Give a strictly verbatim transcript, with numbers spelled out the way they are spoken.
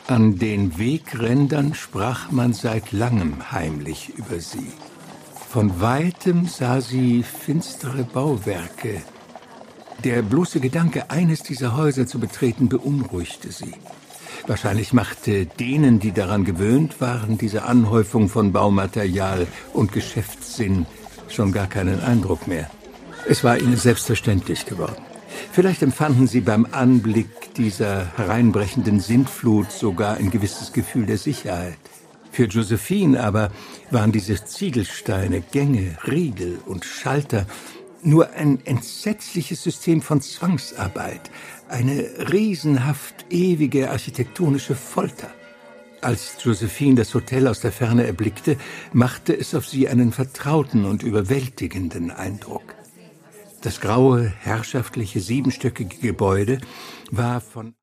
An den Wegrändern sprach man seit langem heimlich über sie. Von Weitem sah sie finstere Bauwerke. Der bloße Gedanke, eines dieser Häuser zu betreten, beunruhigte sie. Wahrscheinlich machte denen, die daran gewöhnt waren, diese Anhäufung von Baumaterial und Geschäftssinn schon gar keinen Eindruck mehr. Es war ihnen selbstverständlich geworden. Vielleicht empfanden sie beim Anblick dieser hereinbrechenden Sintflut sogar ein gewisses Gefühl der Sicherheit. Für Josephine aber waren diese Ziegelsteine, Gänge, Riegel und Schalter nur ein entsetzliches System von Zwangsarbeit, eine riesenhaft ewige architektonische Folter. Als Josephine das Hotel aus der Ferne erblickte, machte es auf sie einen vertrauten und überwältigenden Eindruck. Das graue, herrschaftliche, siebenstöckige Gebäude war von